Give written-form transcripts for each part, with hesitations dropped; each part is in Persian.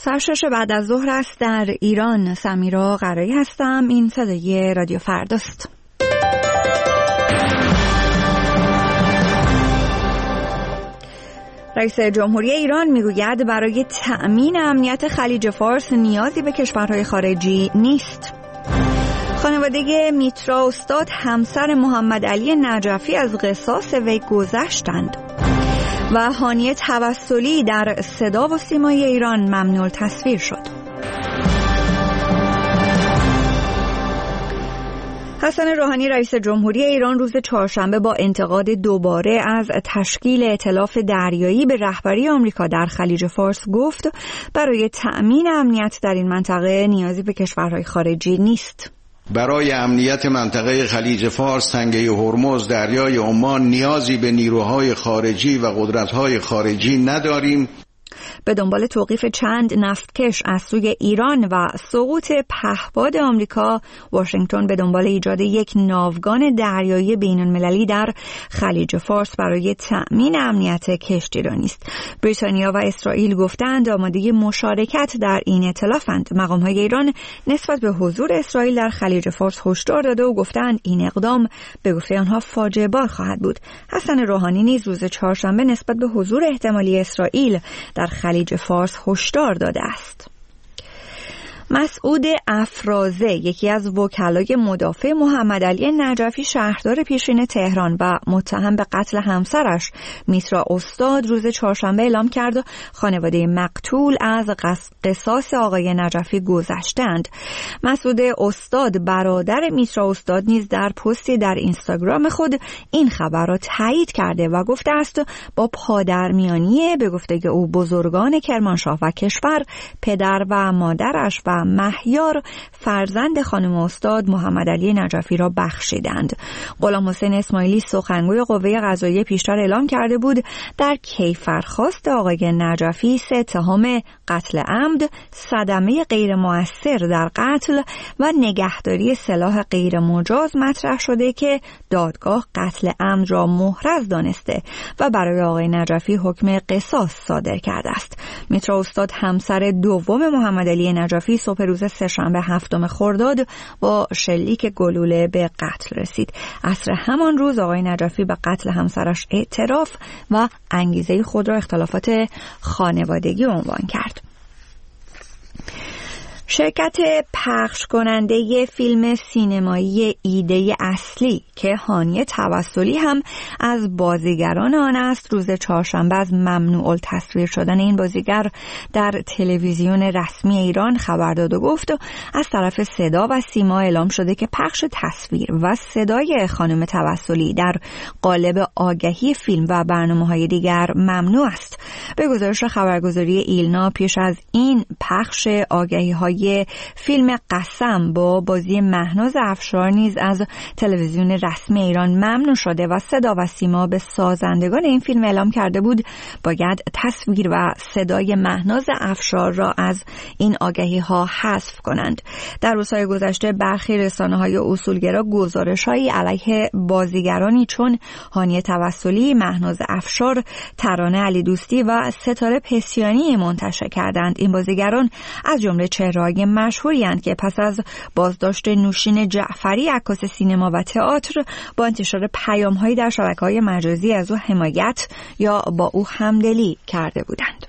ساعت 6 بعد از ظهر است در ایران. سمیرا قرایی هستم. این صدای رادیو فرداست. رئیس جمهوری ایران میگوید برای تأمین امنیت خلیج فارس نیازی به کشورهای خارجی نیست. خانواده میترا استاد همسر محمد علی نجفی از قصاص وی گذشتند و هانیه توسلی در صدا و سیمای ایران ممنوع التصویر شد. حسن روحانی رئیس جمهوری ایران روز چهارشنبه با انتقاد دوباره از تشکیل ائتلاف دریایی به رهبری آمریکا در خلیج فارس گفت برای تأمین امنیت در این منطقه نیازی به کشورهای خارجی نیست. برای امنیت منطقه خلیج فارس، تنگه هرمز، دریای عمان نیازی به نیروهای خارجی و قدرت‌های خارجی نداریم. به دنبال توقیف چند نفتکش از سوی ایران و سقوط پهپاد آمریکا، واشنگتن به دنبال ایجاد یک ناوگان دریایی بین‌المللی در خلیج فارس برای تأمین امنیت کشتیرانی است. بریتانیا و اسرائیل گفتند آماده مشارکت در این ائتلافند. مقام‌های ایران نسبت به حضور اسرائیل در خلیج فارس هشدار داده و گفتند این اقدام به گفته آنها فاجعه بار خواهد بود. حسن روحانی نیز روز چهارشنبه نسبت به حضور احتمالی اسرائیل در خلیج فارس هشدار داده است. مسعود افرازه، یکی از وکلای مدافع محمد علی نجفی شهردار پیشین تهران و متهم به قتل همسرش میترا استاد، روز چهارشنبه اعلام کرد خانواده مقتول از قصاص آقای نجفی گذشتند. مسعود استاد برادر میترا استاد نیز در پستی در اینستاگرام خود این خبر را تایید کرده و گفته است با پادرمیانی به گفته او بزرگان کرمانشاه و کشور، پدر و مادرش و مهیار فرزند خانم استاد محمد علی نجفی را بخشیدند. غلام حسین اسماعیلی سخنگوی قوه قضاییه پیشتر اعلام کرده بود در کیفرخواست آقای نجفی 3 اتهام قتل عمد، صدمه غیر مؤثر در قتل و نگهداری سلاح غیر مجاز مطرح شده که دادگاه قتل عمد را محرز دانسته و برای آقای نجفی حکم قصاص صادر کرده است. میترا استاد همسر دوم محمد علی نجفی صبح روز سه‌شنبه 7 خرداد با شلیک گلوله به قتل رسید. عصر همان روز آقای نجفی به قتل همسرش اعتراف و انگیزه خود را اختلافات خانوادگی عنوان کرد. شرکت پخش کننده فیلم سینمایی ایده اصلی که هانیه توسلی هم از بازیگران آن است، روز چهارشنبه از ممنوع التصویر شدن این بازیگر در تلویزیون رسمی ایران خبر داد و گفت از طرف صدا و سیما اعلام شده که پخش تصویر و صدای خانم توسلی در قالب آگهی فیلم و برنامه‌های دیگر ممنوع است. به گزارش خبرگزاری ایلنا، پیش از این پخش آگهی‌های فیلم قسم با بازی مهناز افشار نیز از تلویزیون رسمی ایران ممنوع شده و صدا و سیما به سازندگان این فیلم اعلام کرده بود باید تصویر و صدای مهناز افشار را از این آگهی‌ها حذف کنند. در روزهای گذشته برخی رسانه‌های اصولگرا گزارش‌هایی علیه بازیگرانی چون هانیه توسلی، مهناز افشار، ترانه علی دوستی و ستاره پسیانی منتشر کردند. این بازیگران از جمله چهره‌های مشهوری هستند که پس از بازداشت نوشین جعفری عکاس سینما و تئاتر با انتشار پیام‌هایی در شبکه‌های مجازی از او حمایت یا با او همدلی کرده بودند.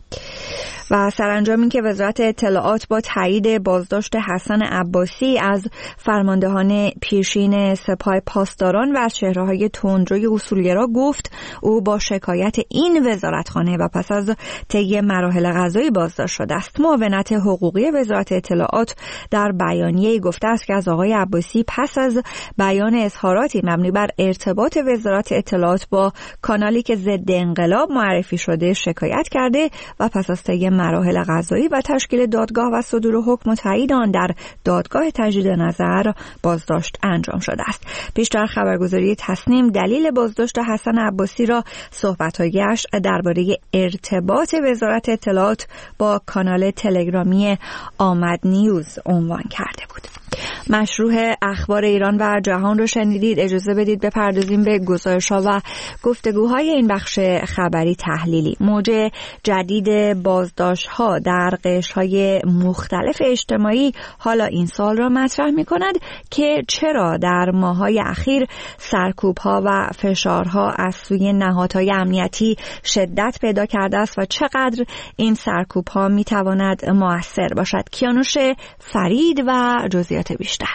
و سرانجام این که وزارت اطلاعات با تایید بازداشت حسن عباسی از فرماندهان پیشین سپاه پاسداران و از چهره‌های تندروی اصولگرا گفت او با شکایت این وزارتخانه و پس از طی مراحل قضایی بازداشت شده است. معاونت حقوقی وزارت اطلاعات در بیانیه‌ای گفته است که از آقای عباسی پس از بیان اظهاراتی مبنی بر ارتباط وزارت اطلاعات با کانالی که ضد انقلاب معرفی شده شکایت کرده و پس از طی مراحل قضایی و تشکیل دادگاه و صدور حکم و تایید آن در دادگاه تجدید نظر بازداشت انجام شده است. پیشتر خبرگزاری تصنیم دلیل بازداشت حسن عباسی را صحبت‌هایش درباره ارتباط وزارت اطلاعات با کانال تلگرامی آمد نیوز عنوان کرده بود. مشروع اخبار ایران و جهان رو شنیدید. اجازه بدید بپردازیم به گزارش‌ها و گفتگوهای این بخش خبری تحلیلی. موج جدید بازداشت‌ها در قشرهای مختلف اجتماعی حالا این سال را مطرح می‌کند که چرا در ماه‌های اخیر سرکوب‌ها و فشارها از سوی نهادهای امنیتی شدت پیدا کرده است و چقدر این سرکوب‌ها می‌تواند مؤثر باشد. کیانوش فرید و جزئیات بیشتر.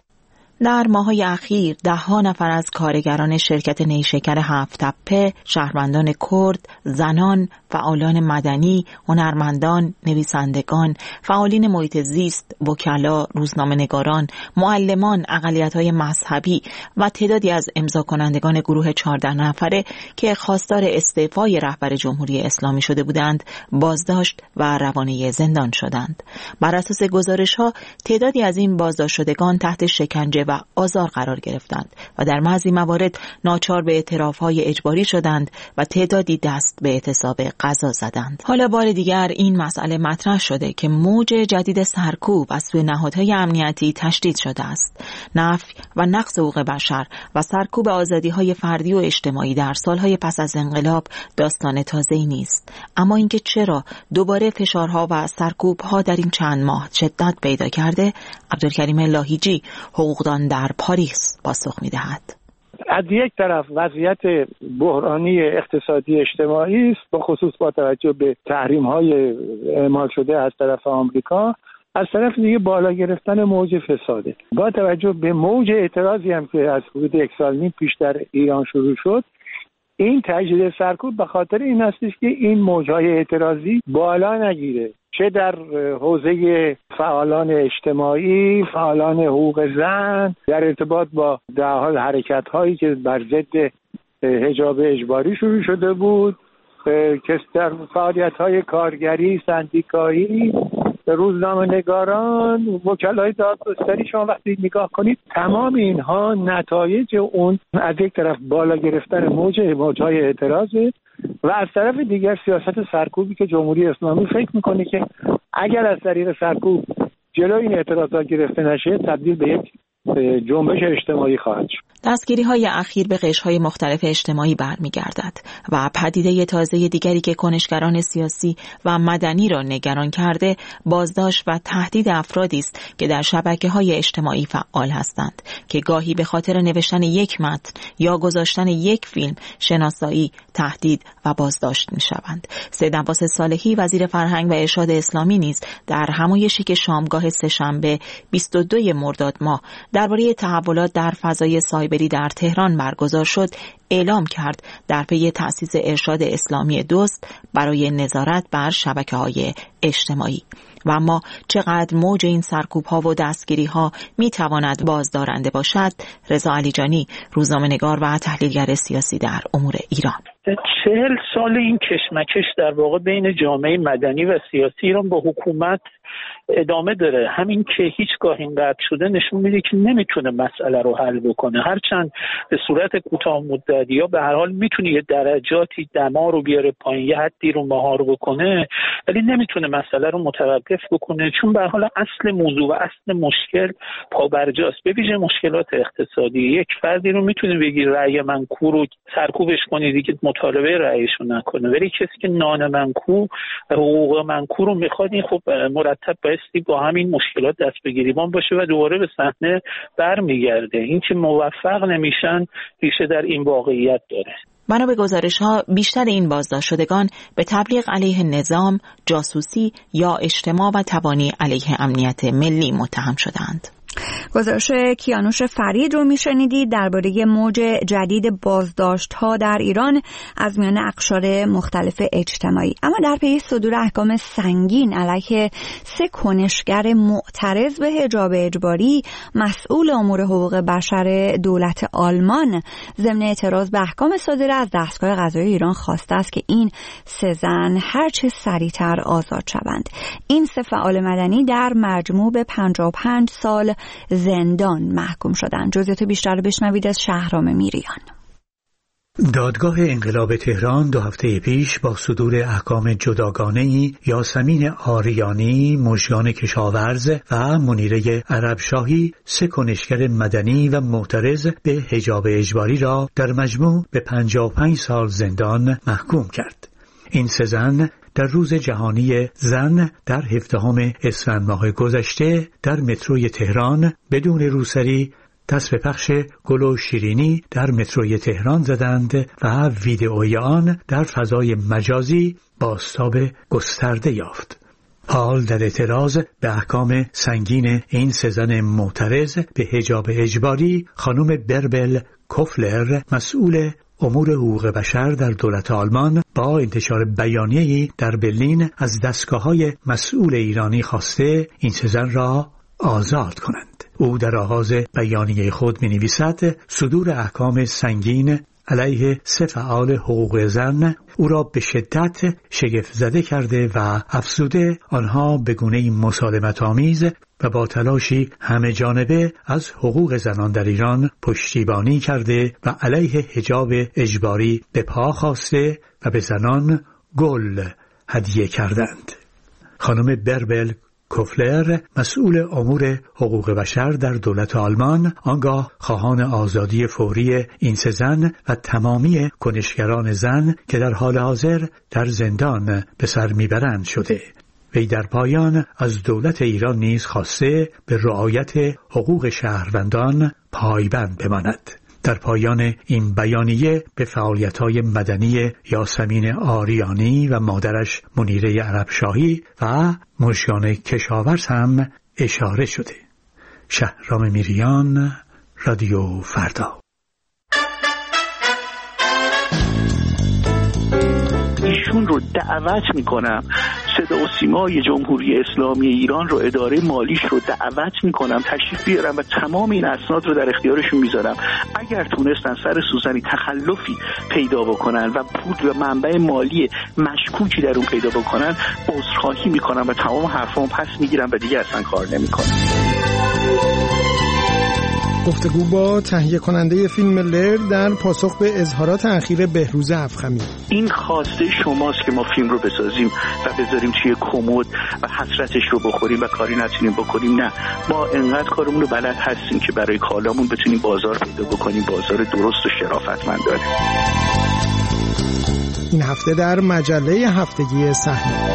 در ماه‌های اخیر ده‌ها نفر از کارگران شرکت نیشکر هفت تپه، شهروندان کرد، زنان، فعالان مدنی، هنرمندان، نویسندگان، فعالین محیط زیست، وکلا، روزنامه‌نگاران، معلمان، اقلیت‌های مذهبی و تعدادی از امضا کنندگان گروه 14 نفره که خواستار استعفای رهبر جمهوری اسلامی شده بودند، بازداشت و روانه زندان شدند. بر اساس گزارش‌ها تعدادی از این بازداشت شدگان تحت شکنجه و آزار قرار گرفتند و در بعضی موارد ناچار به اعتراف‌های اجباری شدند و تعدادی دست به اعتصاب غذا زدند. حالا بار دیگر این مسئله مطرح شده که موج جدید سرکوب از سوی نهادهای امنیتی تشدید شده است. نفی و نقض حقوق بشر و سرکوب آزادی‌های فردی و اجتماعی در سالهای پس از انقلاب داستان تازه‌ای نیست. اما اینکه چرا دوباره فشارها و سرکوب‌ها در این چند ماه شدت پیدا کرده، عبدالکریم لاهیجی، حقوقدان در پاریس پاسخ می‌دهد. از یک طرف وضعیت بحرانی اقتصادی اجتماعی است، با خصوص با توجه به تحریم‌های اعمال شده از طرف آمریکا. از طرف دیگه بالا گرفتن موج فساده. با توجه به موج اعتراضی هم که از حدود 1.5 سال پیش در ایران شروع شد، این تجدید سرکوب به خاطر این هستش که این موج‌های اعتراضی بالا نگیره، چه در حوزه فعالان اجتماعی، فعالان حقوق زن، در ارتباط با در حال حرکت‌هایی که بر ضد حجاب اجباری شروع شده بود، که در فعالیت‌های کارگری، سندیکایی، روزنامه‌نگاران، وکلای دادگستری، شما وقتی نگاه کنید تمام اینها نتایج اون از یک طرف بالا گرفتن موج‌های اعتراضه و از طرف دیگر سیاست سرکوبی که جمهوری اسلامی فکر میکنه که اگر از طریق سرکوب جلوی این اعتراضات گرفته نشه تبدیل به یک جنبش اجتماعی خواهد شد. دستگیری‌های اخیر به قشرهای مختلف اجتماعی برمیگردد و پدیده تازه دیگری که کنشگران سیاسی و مدنی را نگران کرده، بازداشت و تهدید افرادی است که در شبکه‌های اجتماعی فعال هستند که گاهی به خاطر نوشتن یک متن یا گذاشتن یک فیلم شناسایی، تهدید و بازداشت می‌شوند. سید عباس صالحی وزیر فرهنگ و ارشاد اسلامی نیز در همایشی که شامگاه سه‌شنبه 22 مرداد ماه درباره تحولات در فضای سایبری در تهران برگزار شد، اعلام کرد در پی تأسیس ارشاد اسلامی دوست برای نظارت بر شبکه‌های اجتماعی. و اما چقدر موج این سرکوب‌ها و دستگیری‌ها می‌تواند بازدارنده باشد؟ رضا علیجانی، روزنامه‌نگار و تحلیلگر سیاسی در امور ایران. 40 سال این کشمکش در واقع بین جامعه مدنی و سیاسی ایران با حکومت ادامه داره. همین که هیچگاه این قطع شده نشون میده که نمیتونه مسئله رو حل بکنه، هرچند به صورت کوتاه مدتی یا به هر حال میتونه یه درجاتی دما رو بیاره پایین، یه حدی رو مهار بکنه، ولی نمیتونه مسئله رو متوقف بکنه، چون به هر حال اصل موضوع و اصل مشکل پابرجاست. به ویژه مشکلات اقتصادی. یک فردی رو میتونه بگی رأی منکو رو سرکوبش کنی دیگه مطالبه رأیشو نکنه، ولی کسی که نان منکو، حقوق منکو رو میخواد، این خب مرتب بایستی با همین مشکلات دست به گریبان باشه و دوباره به صحنه برمیگرده. این که موفق نمیشن ریشه در این واقعیت داره. بنا به گزارش‌ها بیشتر این بازداشت شدگان به تبلیغ علیه نظام، جاسوسی یا اجتماع و تبانی علیه امنیت ملی متهم شدند. گزارش کیانوش فرید رو میشنیدید درباره موج جدید بازداشت‌ها در ایران از میان اقشار مختلف اجتماعی. اما در پی صدور احکام سنگین علیه 3 کنشگر معترض به حجاب اجباری، مسئول امور حقوق بشر دولت آلمان ضمن اعتراض به احکام صادره از دستگاه قضایی ایران خواسته است که این 3 زن هرچه سریعتر آزاد شوند. این 3 فعال مدنی در مجموع به 55 سال زندان محکوم شدند. جزئیات بیشتر رو بشنوید از شهرام میریان. دادگاه انقلاب تهران 2 هفته پیش با صدور احکام جداگانه‌ای یاسمین آریانی، مژگان کشاورز و منیره عربشاهی 3 کنشگر مدنی و معترض به حجاب اجباری را در مجموع به 55 سال زندان محکوم کرد. این 3 زن در روز جهانی زن در 17 اسفند ماه گذشته در متروی تهران بدون روسری دست به پخش گل و شیرینی در متروی تهران زدند و ویدئوی آن در فضای مجازی بازتاب گسترده یافت. حال در اعتراض به احکام سنگین این 3 زن معترض به حجاب اجباری، خانم بربل کوفلر، مسئول امور حقوق بشر در دولت آلمان، با انتشار بیانیه‌ای در برلین از دستگاه‌های مسئول ایرانی خواسته این 3 زن را آزاد کنند. او در آغاز بیانیه خود می‌نویسد صدور احکام سنگین علیه 3 فعال حقوق زن او را به شدت شگفت زده کرده و افزوده آنها به گونه‌ای مسالمت‌آمیز و با تلاشی همه جانبه از حقوق زنان در ایران پشتیبانی کرده و علیه حجاب اجباری به پا خواسته و به زنان گل هدیه کردند. خانم بربل کوفلر، مسئول امور حقوق بشر در دولت آلمان، آنگاه خواهان آزادی فوری این 3 زن و تمامی کنشگران زن که در حال حاضر در زندان به سر میبرند شده. وی در پایان از دولت ایران نیز خواسته به رعایت حقوق شهروندان پایبند بماند. در پایان این بیانیه به فعالیت‌های مدنی یاسمین آریانی و مادرش منیره عربشاهی و مژگان کشاورز هم اشاره شده. شهرام میریان، رادیو فردا. ایشون رو دعوت میکنم، صدا و سیمای جمهوری اسلامی ایران رو، اداره مالیش رو دعوت میکنم تشریف بیارم و تمام این اسناد رو در اختیارشون میذارم. اگر تونستن سر سوزنی تخلفی پیدا بکنن و پول و منبع مالی مشکوکی در اون پیدا بکنن، عذرخواهی میکنم و تمام حرفامو پس میگیرم و دیگه اصلا کار نمیکنم. گفتگو با تهیه کننده فیلم لر در پاسخ به اظهارات اخیر بهروز افخمی. این خواسته شماست که ما فیلم رو بسازیم و بذاریم توی کمد و حسرتش رو بخوریم و کاری نتونیم بکنیم. نه، ما انقدر کارمون رو بلد هستیم که برای کالامون بتونیم بازار پیدا بکنیم، بازار درست و شرافتمندانه. این هفته در مجله هفتگی صحنه.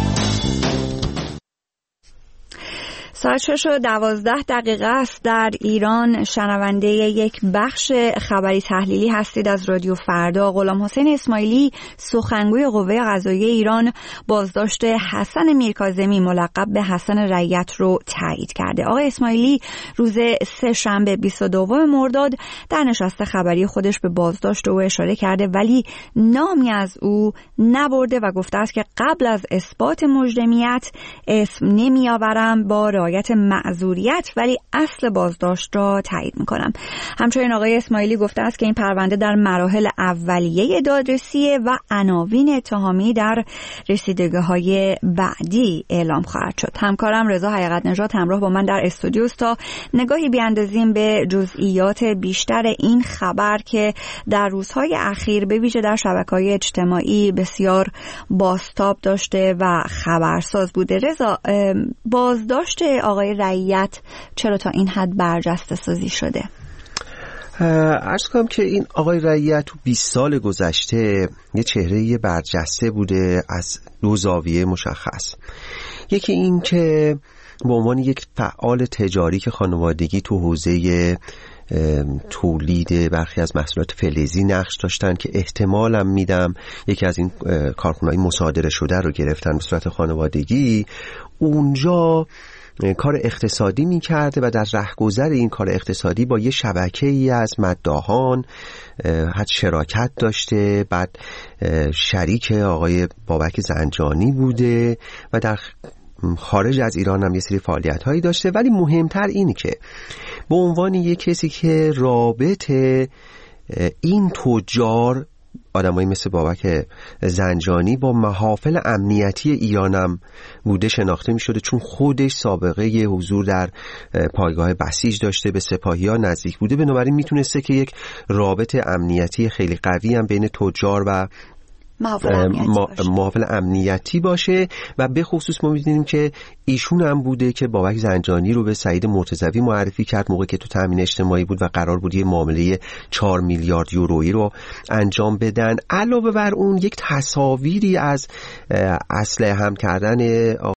ساعت 6:12 است. در ایران شنونده یک بخش خبری تحلیلی هستید از رادیو فردا. غلامحسین اسماعیلی، سخنگوی قوه قضاییه ایران، بازداشت حسن میرکاظمی ملقب به حسن رعیت رو تایید کرده. آقای اسماعیلی روز 3 شنبه 22 مرداد در نشست خبری خودش به بازداشت او اشاره کرده، ولی نامی از او نبرده و گفته است که قبل از اثبات مجرمیت اسم نمیآورم، با رعایت معذوریت ولی اصل بازداشت را تایید میکنم. همچنین آقای اسماعیلی گفته است که این پرونده در مراحل اولیه دادرسیه و عناوین اتهامی در رسیدگی‌های بعدی اعلام خواهد شد. همکارم رضا حقیقت نژاد همراه با من در استودیو است تا نگاهی بیاندازیم به جزئیات بیشتر این خبر که در روزهای اخیر به ویژه در شبکه‌های اجتماعی بسیار بازتاب داشته و خبرساز بوده. رضا، بازداشت آقای رعیت چرا تا این حد برجسته سازی شده؟ عرض کنم که این آقای رعیت تو 20 سال گذشته یه چهره برجسته بوده از 2 زاویه مشخص. یکی این که به عنوان یک فعال تجاری که خانوادگی تو حوزه تولید برخی از محصولات فلزی نقش داشتن که احتمالاً میدم یکی از این کارخونه‌های مصادره شده رو گرفتن به صورت خانوادگی، اونجا کار اقتصادی میکرده و در رهگذر این کار اقتصادی با یه شبکه‌ای از مداحان حد شراکت داشته، بعد شریک آقای بابک زنجانی بوده و در خارج از ایران هم یه سری فعالیت هایی داشته. ولی مهمتر اینه که به عنوان یک کسی که رابط این تجار آدمایی مثل بابک زنجانی با محافل امنیتی ایرانم بوده شناخته می شده، چون خودش سابقه یه حضور در پایگاه بسیج داشته، به سپاهی‌ها نزدیک بوده، بنابراین میتونسته که یک رابط امنیتی خیلی قوی هم بین تجار و محافل امنیتی باشه. و به خصوص ما می‌دونیم که ایشون هم بوده که بابک زنجانی رو به سعید مرتضوی معرفی کرد موقعی که تو تامین اجتماعی بود و قرار بود یه معامله 4 میلیارد یورویی رو انجام بدن. علاوه بر اون یک تصاویری از اسلحه هم کردن